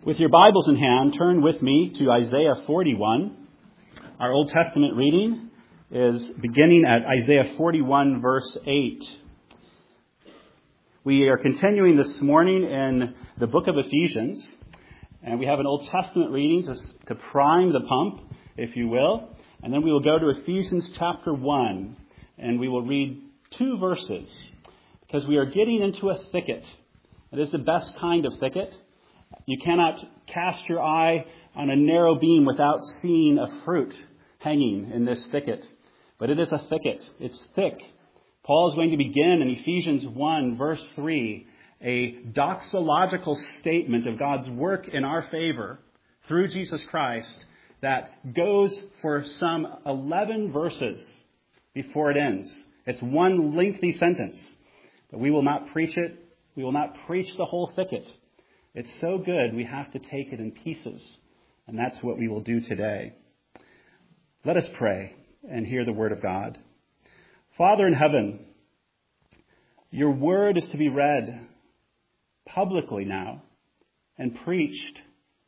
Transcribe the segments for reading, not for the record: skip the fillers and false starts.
With your Bibles in hand, turn with me to Isaiah 41. Our Old Testament reading is beginning at Isaiah 41, verse 8. We are continuing this morning in the book of Ephesians, and we have an Old Testament reading to prime the pump, if you will. And then we will go to Ephesians chapter 1, and we will read 2 verses, because we are getting into a thicket. It is the best kind of thicket. You cannot cast your eye on a narrow beam without seeing a fruit hanging in this thicket. But it is a thicket. It's thick. Paul is going to begin in Ephesians 1, verse 3, a doxological statement of God's work in our favor through Jesus Christ that goes for some 11 verses before it ends. It's one lengthy sentence, but we will not preach it. We will not preach the whole thicket. It's so good, we have to take it in pieces. And that's what we will do today. Let us pray and hear the word of God. Father in heaven, your word is to be read publicly now and preached.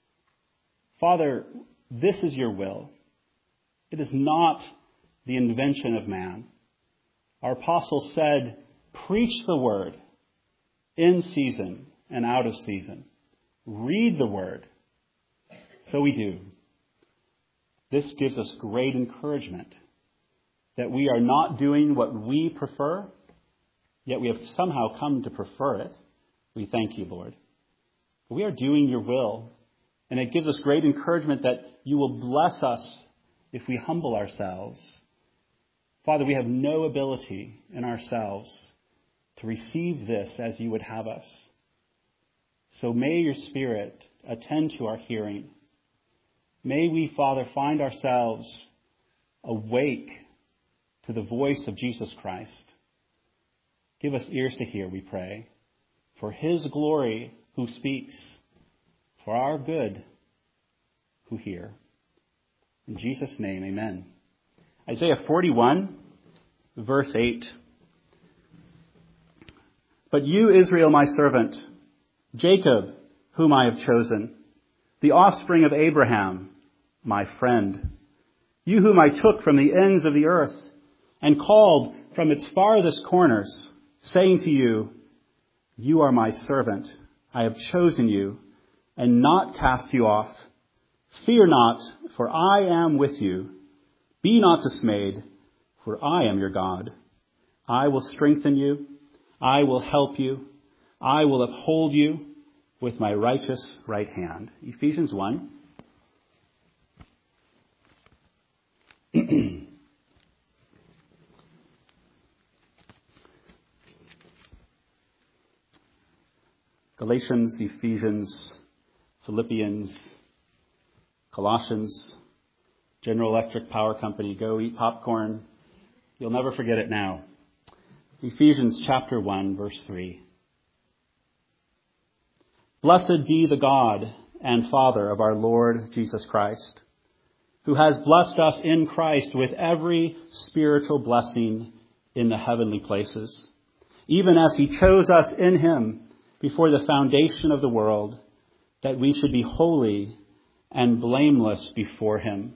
Father, this is your will. It is not the invention of man. Our apostle said, preach the word in season and out of season. Read the word. So we do. This gives us great encouragement that we are not doing what we prefer, yet we have somehow come to prefer it. We thank you, Lord. We are doing your will, and it gives us great encouragement that you will bless us if we humble ourselves. Father, we have no ability in ourselves to receive this as you would have us. So may your Spirit attend to our hearing. May we, Father, find ourselves awake to the voice of Jesus Christ. Give us ears to hear, we pray, for his glory who speaks, for our good who hear. In Jesus' name, amen. Isaiah 41, verse 8. But you, Israel, my servant, Jacob, whom I have chosen, the offspring of Abraham, my friend, you whom I took from the ends of the earth and called from its farthest corners, saying to you, you are my servant. I have chosen you and not cast you off. Fear not, for I am with you. Be not dismayed, for I am your God. I will strengthen you. I will help you. I will uphold you with my righteous right hand. Ephesians 1. Galatians, Ephesians, Philippians, Colossians, General Electric Power Company, go eat popcorn. You'll never forget it now. Ephesians chapter 1, verse 3. Blessed be the God and Father of our Lord Jesus Christ, who has blessed us in Christ with every spiritual blessing in the heavenly places, even as he chose us in him before the foundation of the world, that we should be holy and blameless before him.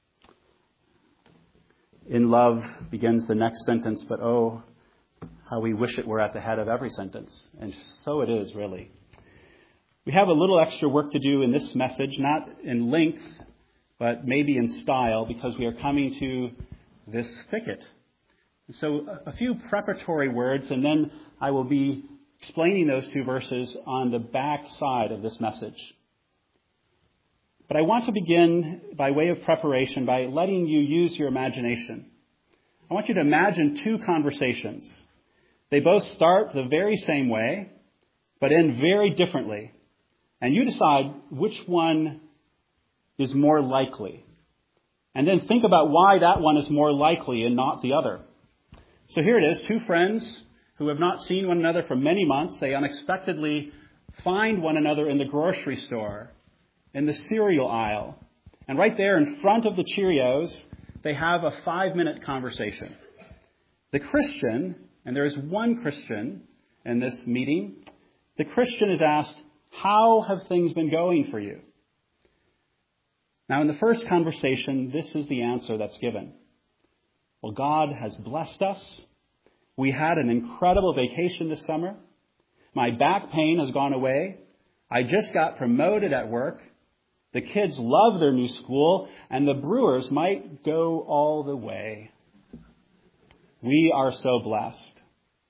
In love begins the next sentence, but oh, how we wish it were at the head of every sentence. And so it is, really. We have a little extra work to do in this message, not in length, but maybe in style, because we are coming to this thicket. So a few preparatory words, and then I will be explaining those 2 verses on the back side of this message. But I want to begin by way of preparation by letting you use your imagination. I want you to imagine 2 conversations. They both start the very same way, but end very differently. And you decide which one is more likely. And then think about why that one is more likely and not the other. So here it is, 2 friends who have not seen one another for many months. They unexpectedly find one another in the grocery store, in the cereal aisle. And right there in front of the Cheerios, they have a 5-minute conversation. The Christian, and there is one Christian in this meeting, the Christian is asked, How have things been going for you? Now, in the first conversation, this is the answer that's given. Well, God has blessed us. We had an incredible vacation this summer. My back pain has gone away. I just got promoted at work. The kids love their new school, and the Brewers might go all the way. We are so blessed.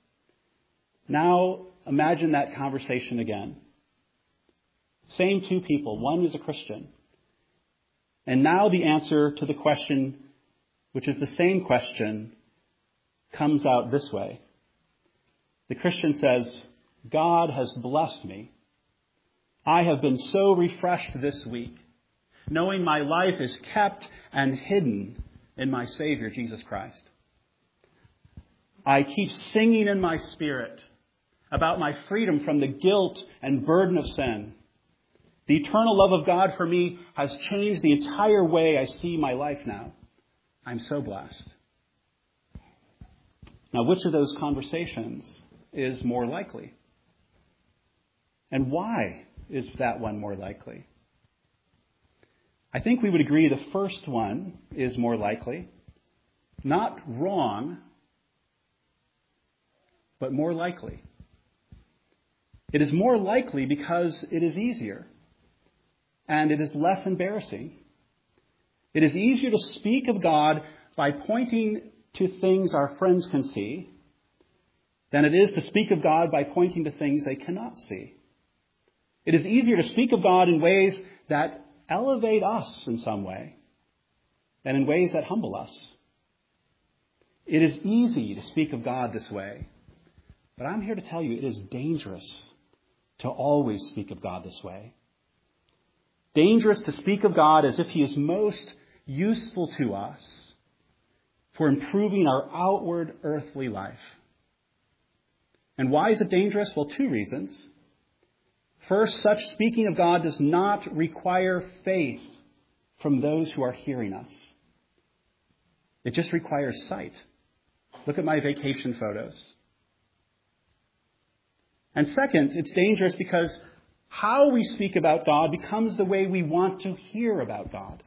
Now, imagine that conversation again. Same two people. One is a Christian. And now the answer to the question, which is the same question, comes out this way. The Christian says, God has blessed me. I have been so refreshed this week, knowing my life is kept and hidden in my Savior, Jesus Christ. I keep singing in my spirit about my freedom from the guilt and burden of sin. The eternal love of God for me has changed the entire way I see my life now. I'm so blessed. Now, which of those conversations is more likely? And why is that one more likely? I think we would agree the first one is more likely. Not wrong, but more likely. It is more likely because it is easier and it is less embarrassing. It is easier to speak of God by pointing to things our friends can see than it is to speak of God by pointing to things they cannot see. It is easier to speak of God in ways that elevate us in some way than in ways that humble us. It is easy to speak of God this way, but I'm here to tell you it is dangerous to always speak of God this way. Dangerous to speak of God as if He is most useful to us for improving our outward earthly life. And why is it dangerous? Well, two reasons. First, such speaking of God does not require faith from those who are hearing us. It just requires sight. Look at my vacation photos. And second, it's dangerous because how we speak about God becomes the way we want to hear about God.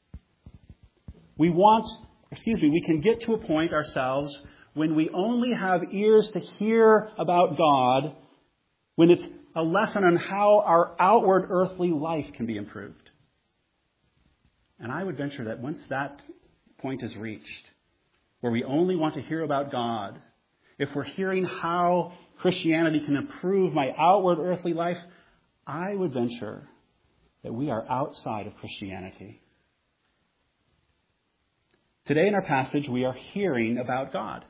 We can get to a point ourselves when we only have ears to hear about God, when it's a lesson on how our outward earthly life can be improved. And I would venture that once that point is reached, where we only want to hear about God, if we're hearing how Christianity can improve my outward earthly life, I would venture that we are outside of Christianity. Today in our passage, we are hearing about God.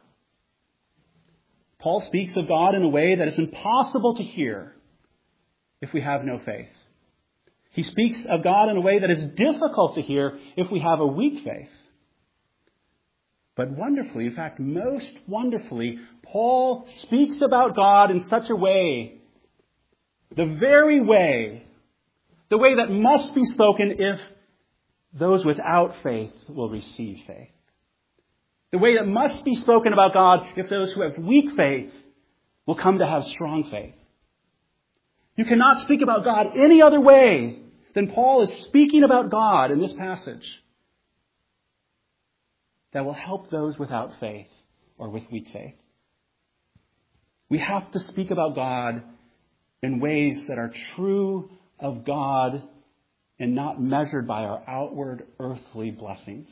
Paul speaks of God in a way that is impossible to hear if we have no faith. He speaks of God in a way that is difficult to hear if we have a weak faith. But wonderfully, in fact, most wonderfully, Paul speaks about God in such a way, the way that must be spoken if those without faith will receive faith. The way that must be spoken about God if those who have weak faith will come to have strong faith. You cannot speak about God any other way than Paul is speaking about God in this passage that will help those without faith or with weak faith. We have to speak about God in ways that are true of God and not measured by our outward earthly blessings.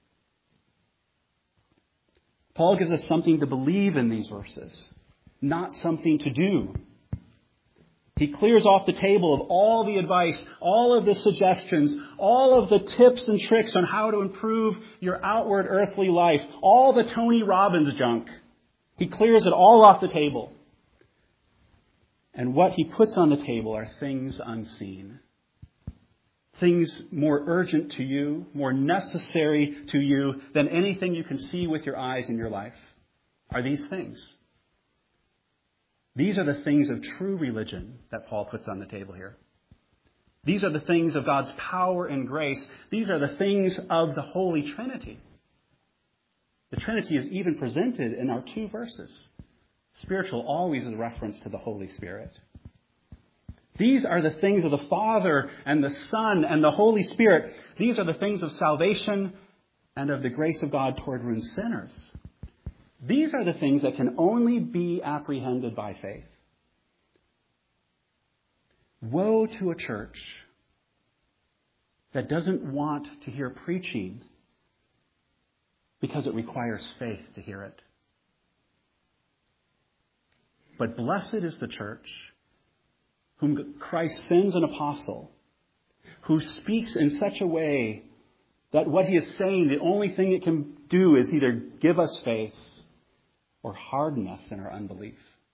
Paul gives us something to believe in these verses, not something to do. He clears off the table of all the advice, all of the suggestions, all of the tips and tricks on how to improve your outward earthly life, all the Tony Robbins junk. He clears it all off the table. And what he puts on the table are things unseen. Things more urgent to you, more necessary to you than anything you can see with your eyes in your life are these things. These are the things of true religion that Paul puts on the table here. These are the things of God's power and grace. These are the things of the Holy Trinity. The Trinity is even presented in our two verses. Spiritual always is a reference to the Holy Spirit. These are the things of the Father and the Son and the Holy Spirit. These are the things of salvation and of the grace of God toward ruined sinners. These are the things that can only be apprehended by faith. Woe to a church that doesn't want to hear preaching because it requires faith to hear it. But blessed is the church whom Christ sends an apostle, who speaks in such a way that what he is saying, the only thing it can do is either give us faith or harden us in our unbelief.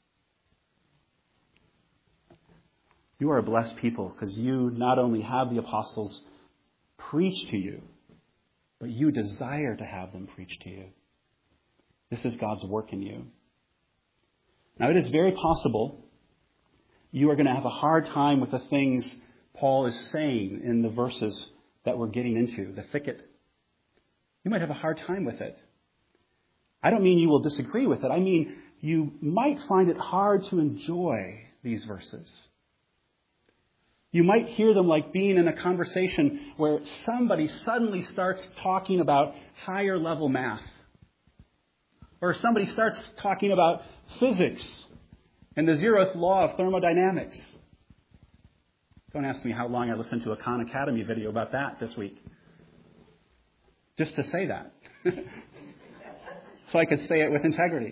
You are a blessed people because you not only have the apostles preach to you, but you desire to have them preach to you. This is God's work in you. Now, it is very possible you are going to have a hard time with the things Paul is saying in the verses that we're getting into, the thicket. You might have a hard time with it. I don't mean you will disagree with it. I mean you might find it hard to enjoy these verses. You might hear them like being in a conversation where somebody suddenly starts talking about higher level math. Or somebody starts talking about physics and the zeroth law of thermodynamics. Don't ask me how long I listened to a Khan Academy video about that this week. Just to say that. So I could say it with integrity.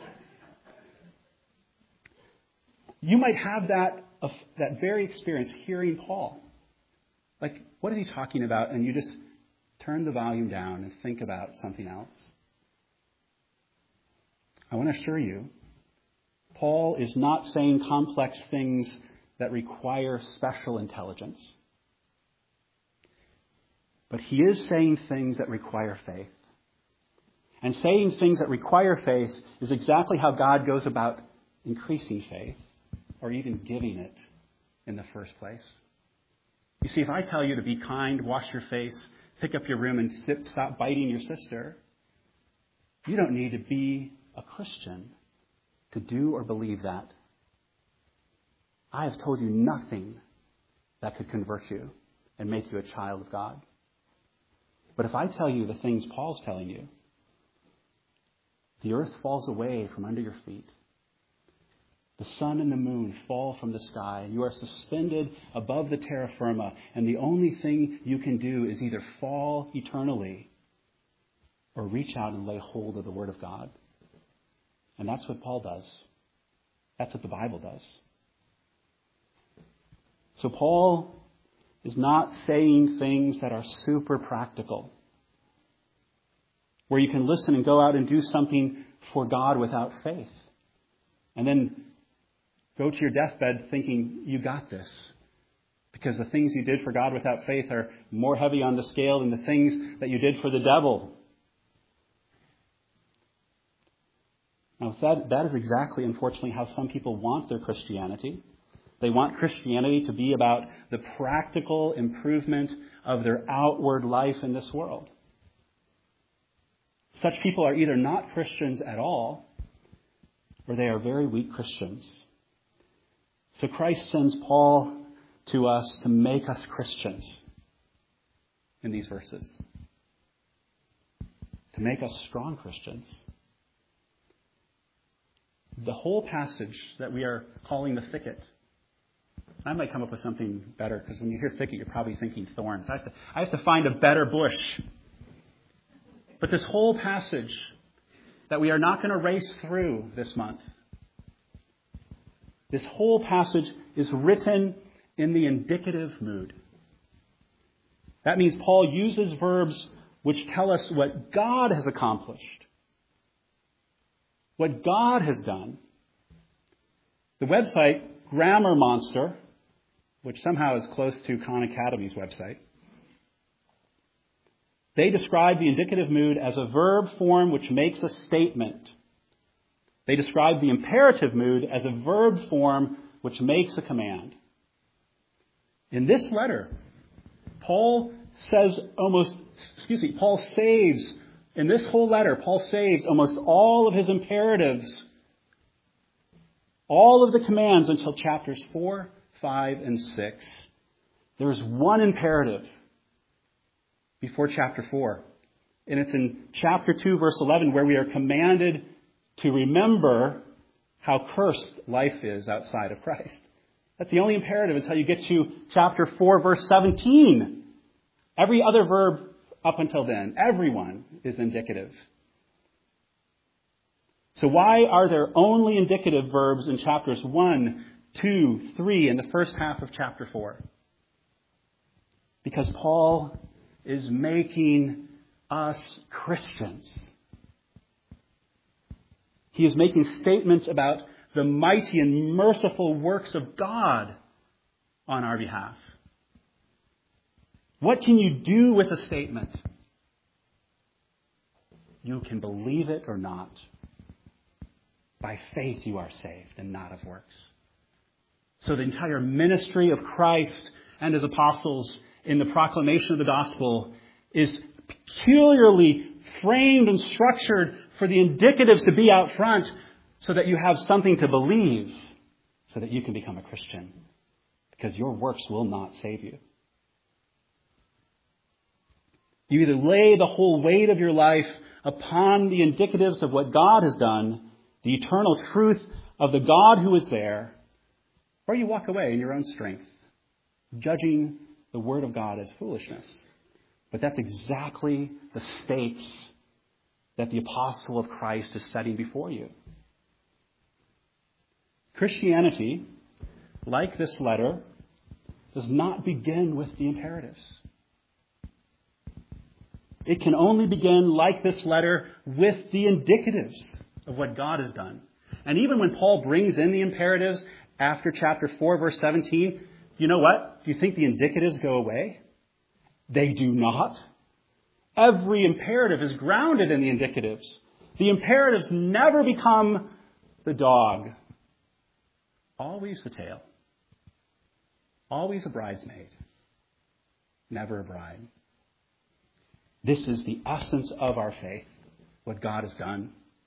You might have that very experience hearing Paul. Like, what is he talking about? And you just turn the volume down and think about something else. I want to assure you, Paul is not saying complex things that require special intelligence. But he is saying things that require faith. And saying things that require faith is exactly how God goes about increasing faith, or even giving it in the first place. You see, if I tell you to be kind, wash your face, pick up your room, and stop biting your sister, you don't need to be a Christian to do or believe that. I have told you nothing that could convert you and make you a child of God. But if I tell you the things Paul's telling you, the earth falls away from under your feet. The sun and the moon fall from the sky. You are suspended above the terra firma, and the only thing you can do is either fall eternally or reach out and lay hold of the Word of God. And that's what Paul does. That's what the Bible does. So Paul is not saying things that are super practical, where you can listen and go out and do something for God without faith, and then go to your deathbed thinking you got this, because the things you did for God without faith are more heavy on the scale than the things that you did for the devil. Now, that is exactly, unfortunately, how some people want their Christianity. They want Christianity to be about the practical improvement of their outward life in this world. Such people are either not Christians at all, or they are very weak Christians. So Christ sends Paul to us to make us Christians in these verses. To make us strong Christians. The whole passage that we are calling the thicket. I might come up with something better, because when you hear thicket, you're probably thinking thorns. I have to find a better bush. But this whole passage that we are not going to race through this month, this whole passage is written in the indicative mood. That means Paul uses verbs which tell us what God has accomplished, what God has done. The website Grammar Monster, which somehow is close to Khan Academy's website, they describe the indicative mood as a verb form which makes a statement. They describe the imperative mood as a verb form which makes a command. In this letter, Paul saves, in this whole letter, Paul saves almost all of his imperatives, all of the commands until chapters 4, 5, and 6, there is one imperative before chapter 4. And it's in chapter 2, verse 11, where we are commanded to remember how cursed life is outside of Christ. That's the only imperative until you get to chapter 4, verse 17. Every other verb up until then, everyone, is indicative. So why are there only indicative verbs in chapters 1, 2, 3, and the first half of chapter 4? Because Paul is making us Christians. He is making statements about the mighty and merciful works of God on our behalf. What can you do with a statement? You can believe it or not. By faith you are saved and not of works. So the entire ministry of Christ and his apostles in the proclamation of the gospel is peculiarly framed and structured for the indicatives to be out front so that you have something to believe so that you can become a Christian. Because your works will not save you. You either lay the whole weight of your life upon the indicatives of what God has done, the eternal truth of the God who is there, or you walk away in your own strength, judging the Word of God as foolishness. But that's exactly the stakes that the apostle of Christ is setting before you. Christianity, like this letter, does not begin with the imperatives. It can only begin, like this letter, with the indicatives of what God has done. And even when Paul brings in the imperatives after chapter 4, verse 17, you know what? Do you think the indicatives go away? They do not. Every imperative is grounded in the indicatives. The imperatives never become the dog. Always the tail. Always a bridesmaid. Never a bride. This is the essence of our faith, what God has done.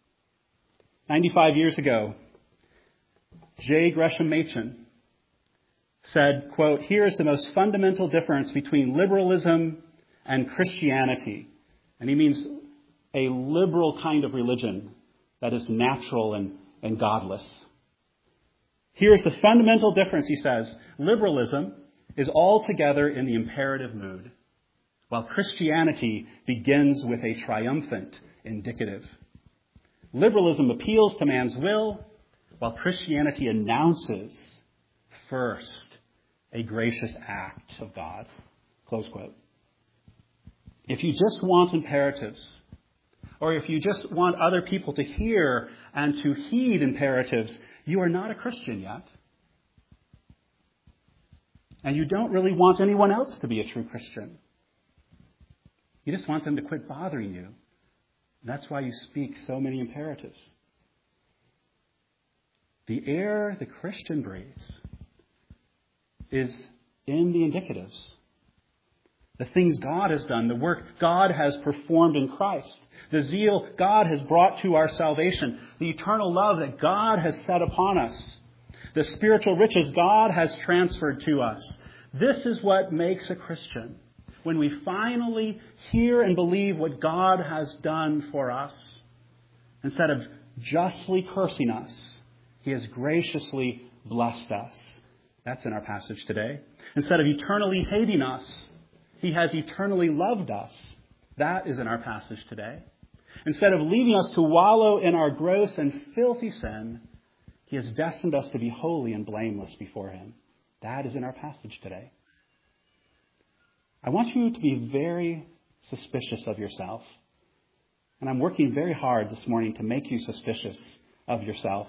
95 years ago, J. Gresham Machen said, quote, "Here is the most fundamental difference between liberalism and Christianity." And he means a liberal kind of religion that is natural and godless. Here's the fundamental difference, he says. Liberalism is altogether in the imperative mood, while Christianity begins with a triumphant indicative. Liberalism appeals to man's will, while Christianity announces first a gracious act of God. Close quote. If you just want imperatives, or if you just want other people to hear and to heed imperatives, you are not a Christian yet. And you don't really want anyone else to be a true Christian. You just want them to quit bothering you. That's why you speak so many imperatives. The air the Christian breathes is in the indicatives. The things God has done, the work God has performed in Christ, the zeal God has brought to our salvation, the eternal love that God has set upon us, the spiritual riches God has transferred to us. This is what makes a Christian. When we finally hear and believe what God has done for us, instead of justly cursing us, He has graciously blessed us. That's in our passage today. Instead of eternally hating us, He has eternally loved us. That is in our passage today. Instead of leaving us to wallow in our gross and filthy sin, He has destined us to be holy and blameless before Him. That is in our passage today. I want you to be very suspicious of yourself. And I'm working very hard this morning to make you suspicious of yourself.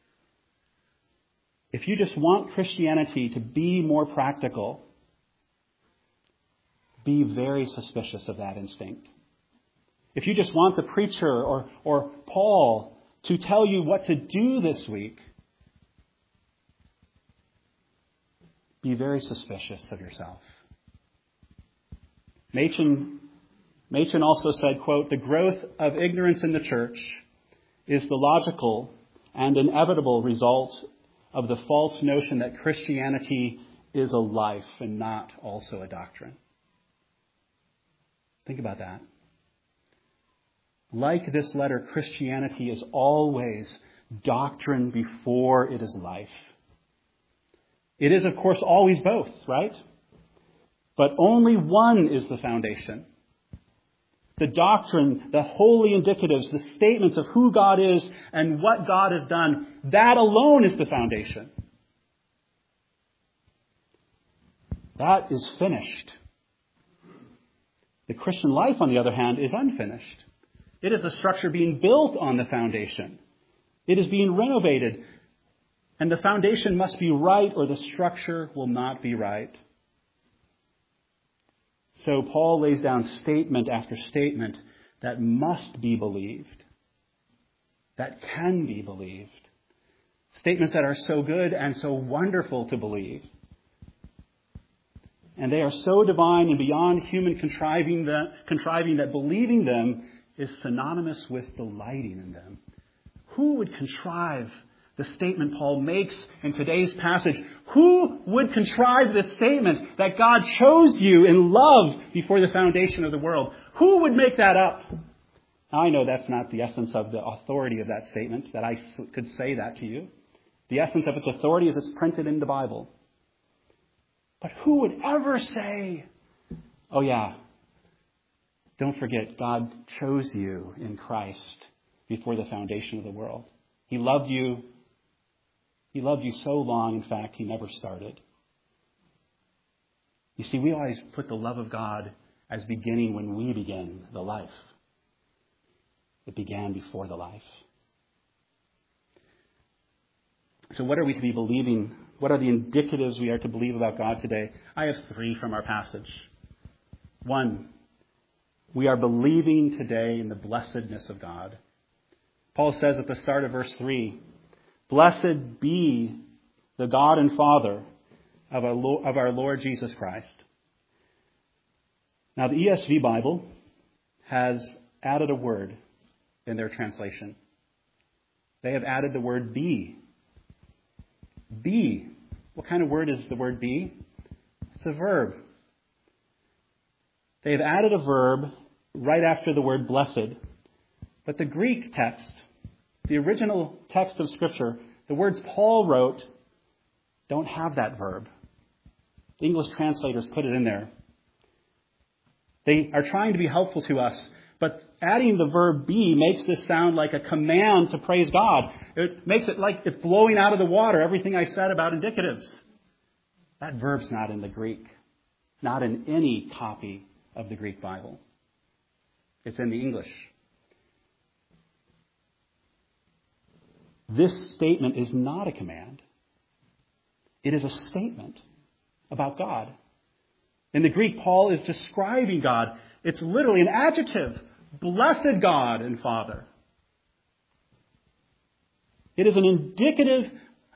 If you just want Christianity to be more practical, be very suspicious of that instinct. If you just want the preacher or Paul to tell you what to do this week, be very suspicious of yourself. Machen also said, quote, "The growth of ignorance in the church is the logical and inevitable result of the false notion that Christianity is a life and not also a doctrine. Think about that. Like this letter, Christianity is always doctrine before it is life. It is, of course, always both, right? But only one is the foundation. The doctrine, the holy indicatives, the statements of who God is and what God has done, that alone is the foundation. That is finished. The Christian life, on the other hand, is unfinished. It is a structure being built on the foundation. It is being renovated. And the foundation must be right or the structure will not be right. So Paul lays down statement after statement that must be believed, that can be believed. Statements that are so good and so wonderful to believe. And they are so divine and beyond human contriving that believing them is synonymous with delighting in them. Who would contrive the statement Paul makes in today's passage? Who would contrive this statement that God chose you in love before the foundation of the world? Who would make that up? Now, I know that's not the essence of the authority of that statement, that I could say that to you. The essence of its authority is it's printed in the Bible. But who would ever say, oh yeah, don't forget, God chose you in Christ before the foundation of the world. He loved you. He loved you so long, in fact, he never started. You see, we always put the love of God as beginning when we begin the life. It began before the life. So what are we to be believing? What are the indicatives we are to believe about God today? I have 3 from our passage. 1, we are believing today in the blessedness of God. Paul says at the start of verse 3, blessed be the God and Father of our Lord Jesus Christ. Now the ESV Bible has added a word in their translation. They have added the word be. Be. What kind of word is the word be? It's a verb. They have added a verb right after the word blessed. But the Greek text, the original text of Scripture, the words Paul wrote, don't have that verb. The English translators put it in there. They are trying to be helpful to us, but adding the verb be makes this sound like a command to praise God. It makes it like it's blowing out of the water, everything I said about indicatives. That verb's not in the Greek, not in any copy of the Greek Bible. It's in the English. This statement is not a command. It is a statement about God. In the Greek, Paul is describing God. It's literally an adjective. Blessed God and Father. It is an indicative.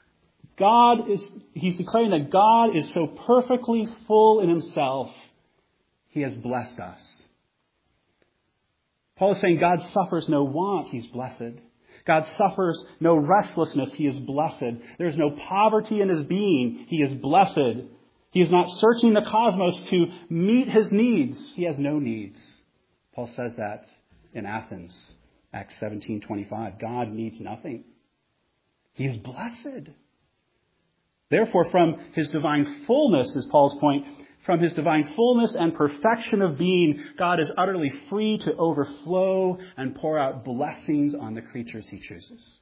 He's declaring that God is so perfectly full in himself, he has blessed us. Paul is saying God suffers no want, he's blessed. God suffers no restlessness, he is blessed. There is no poverty in his being, he is blessed. He is not searching the cosmos to meet his needs. He has no needs. Paul says that in Athens, Acts 17:25. God needs nothing. He is blessed. Therefore, from his divine fullness, is Paul's point, from his divine fullness and perfection of being, God is utterly free to overflow and pour out blessings on the creatures he chooses.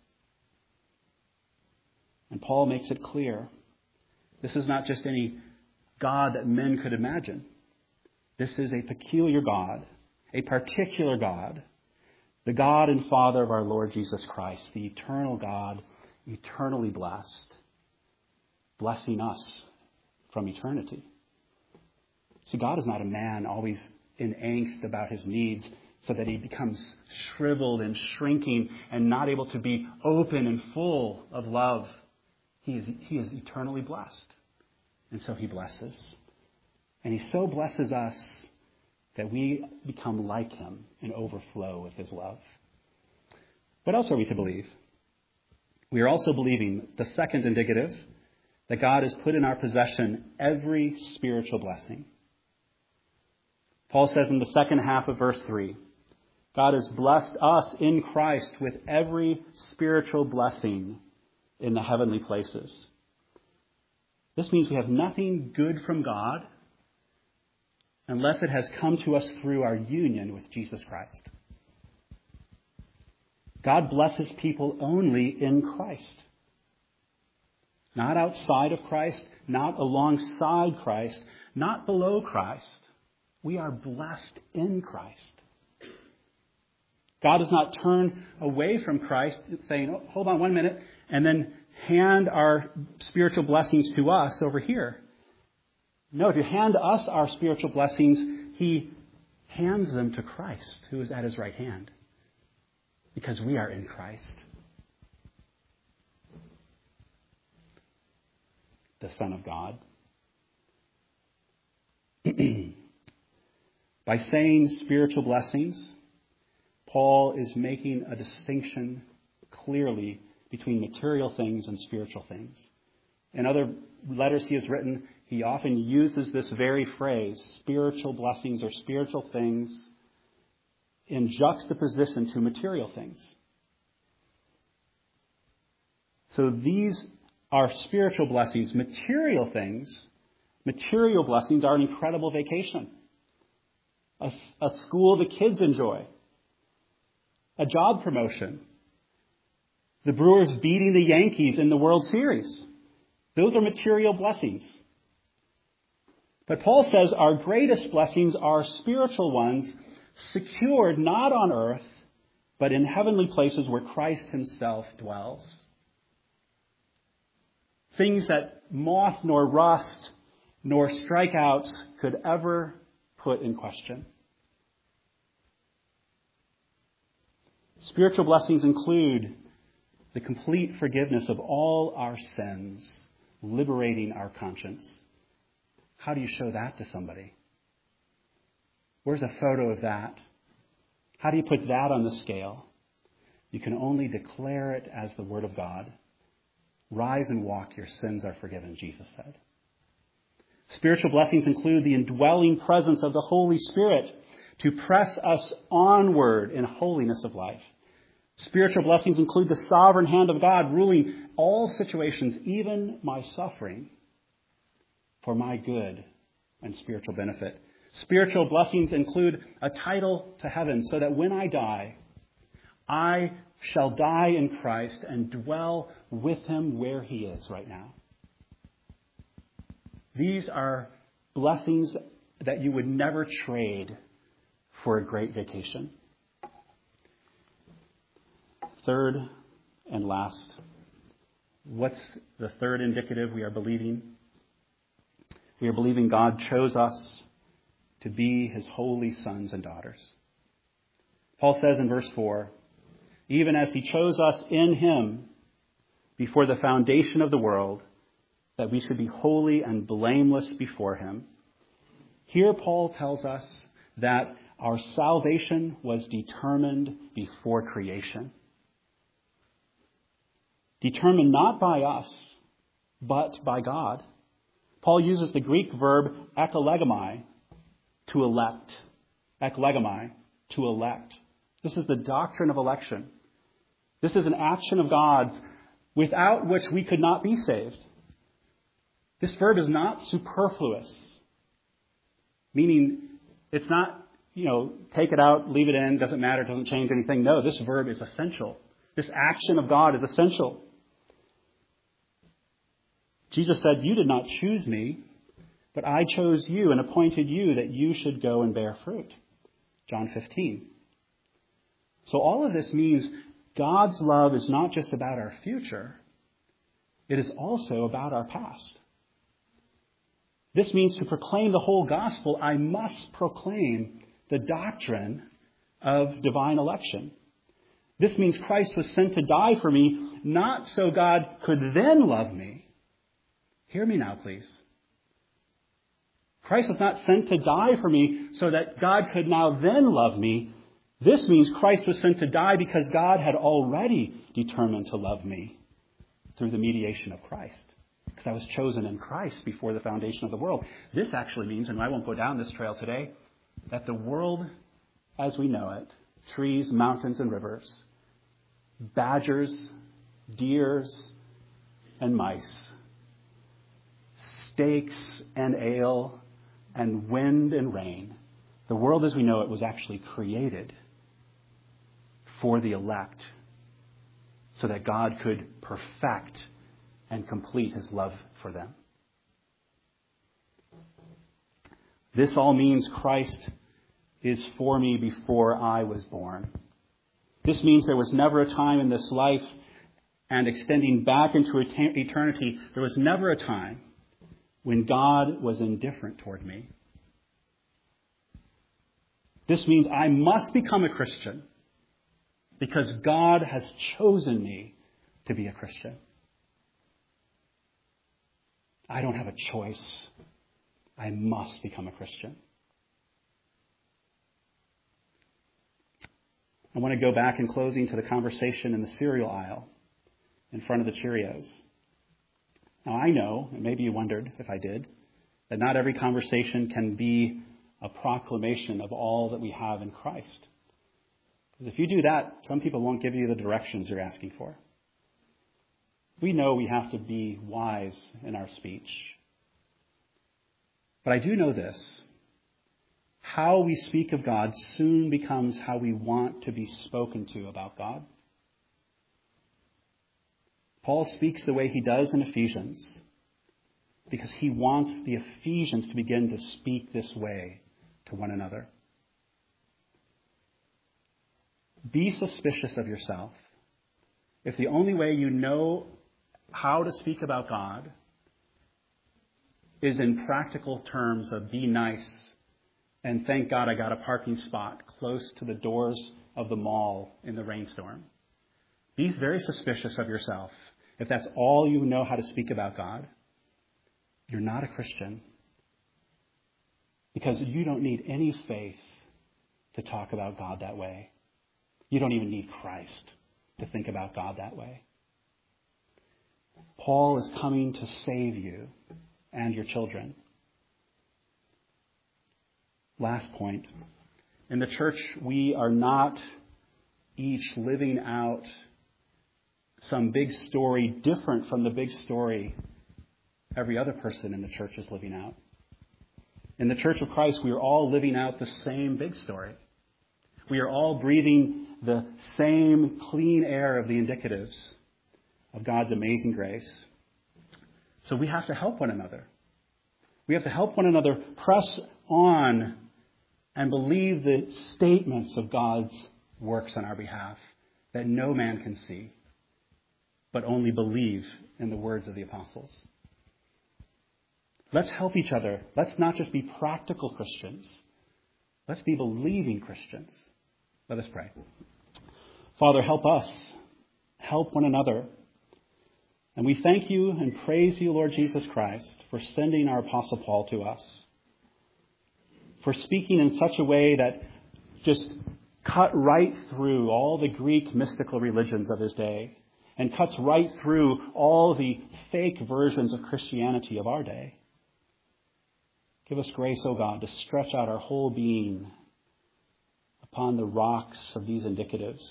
And Paul makes it clear, this is not just any God that men could imagine. This is a peculiar God, a particular God, the God and Father of our Lord Jesus Christ, the eternal God, eternally blessed, blessing us from eternity. See, God is not a man always in angst about his needs so that he becomes shriveled and shrinking and not able to be open and full of love. He is eternally blessed. And so he blesses. And he so blesses us that we become like him and overflow with his love. What else are we to believe? We are also believing, the second indicative, that God has put in our possession every spiritual blessing. Paul says in the second half of verse 3, God has blessed us in Christ with every spiritual blessing in the heavenly places. This means we have nothing good from God unless it has come to us through our union with Jesus Christ. God blesses people only in Christ. Not outside of Christ, not alongside Christ, not below Christ. We are blessed in Christ. God does not turn away from Christ, saying, oh, hold on 1 minute, and then hand our spiritual blessings to us over here. No, to hand us our spiritual blessings, he hands them to Christ, who is at his right hand, because we are in Christ, the Son of God. By saying spiritual blessings, Paul is making a distinction clearly between material things and spiritual things. In other letters he has written, he often uses this very phrase, spiritual blessings or spiritual things, in juxtaposition to material things. So these are spiritual blessings. Material blessings are an incredible vacation. A school the kids enjoy. A job promotion. The Brewers beating the Yankees in the World Series. Those are material blessings. But Paul says our greatest blessings are spiritual ones, secured not on earth, but in heavenly places where Christ himself dwells. Things that moth nor rust nor strikeouts could ever put in question. Spiritual blessings include the complete forgiveness of all our sins, liberating our conscience. How do you show that to somebody? Where's a photo of that? How do you put that on the scale? You can only declare it as the Word of God. Rise and walk, your sins are forgiven, Jesus said. Spiritual blessings include the indwelling presence of the Holy Spirit to press us onward in holiness of life. Spiritual blessings include the sovereign hand of God ruling all situations, even my suffering, for my good and spiritual benefit. Spiritual blessings include a title to heaven so that when I die, I shall die in Christ and dwell with him where he is right now. These are blessings that you would never trade for a great vacation. Third and last, what's the third indicative we are believing? We are believing God chose us to be his holy sons and daughters. Paul says in verse 4, even as he chose us in him before the foundation of the world, that we should be holy and blameless before him. Here Paul tells us that our salvation was determined before creation. Determined not by us, but by God. Paul uses the Greek verb ekologomai, to elect. Ekologomai, to elect. This is the doctrine of election. This is an action of God's without which we could not be saved. This verb is not superfluous, meaning it's not, take it out, leave it in, doesn't matter, doesn't change anything. No, this verb is essential. This action of God is essential. Jesus said, you did not choose me, but I chose you and appointed you that you should go and bear fruit. John 15. So all of this means God's love is not just about our future. It is also about our past. This means to proclaim the whole gospel, I must proclaim the doctrine of divine election. This means Christ was sent to die for me, not so God could then love me. Hear me now, please. Christ was not sent to die for me so that God could now then love me. This means Christ was sent to die because God had already determined to love me through the mediation of Christ. Because I was chosen in Christ before the foundation of the world. This actually means, and I won't go down this trail today, that the world as we know it, trees, mountains, and rivers, badgers, deers, and mice, steaks and ale, and wind and rain, the world as we know it was actually created for the elect so that God could perfect and complete his love for them. This all means Christ is for me before I was born. This means there was never a time in this life, and extending back into eternity, there was never a time when God was indifferent toward me. This means I must become a Christian because God has chosen me to be a Christian. I don't have a choice. I must become a Christian. I want to go back in closing to the conversation in the cereal aisle in front of the Cheerios. Now I know, and maybe you wondered if I did, that not every conversation can be a proclamation of all that we have in Christ. Because if you do that, some people won't give you the directions you're asking for. We know we have to be wise in our speech. But I do know this. How we speak of God soon becomes how we want to be spoken to about God. Paul speaks the way he does in Ephesians because he wants the Ephesians to begin to speak this way to one another. Be suspicious of yourself. If the only way you know how to speak about God is in practical terms of be nice and thank God I got a parking spot close to the doors of the mall in the rainstorm, be very suspicious of yourself. If that's all you know how to speak about God, you're not a Christian. Because you don't need any faith to talk about God that way. You don't even need Christ to think about God that way. Paul is coming to save you and your children. Last point. In the church, we are not each living out some big story different from the big story every other person in the church is living out. In the Church of Christ, we are all living out the same big story. We are all breathing the same clean air of the indicatives of God's amazing grace. So we have to help one another. We have to help one another press on and believe the statements of God's works on our behalf that no man can see, but only believe in the words of the apostles. Let's help each other. Let's not just be practical Christians. Let's be believing Christians. Let us pray. Father, help us. Help one another. And we thank you and praise you, Lord Jesus Christ, for sending our Apostle Paul to us. For speaking in such a way that just cut right through all the Greek mystical religions of his day and cuts right through all the fake versions of Christianity of our day. Give us grace, O God, to stretch out our whole being upon the rocks of these indicatives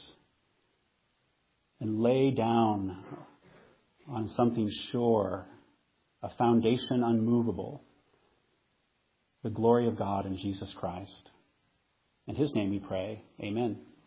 and lay down on something sure, a foundation unmovable, the glory of God in Jesus Christ. In his name we pray. Amen.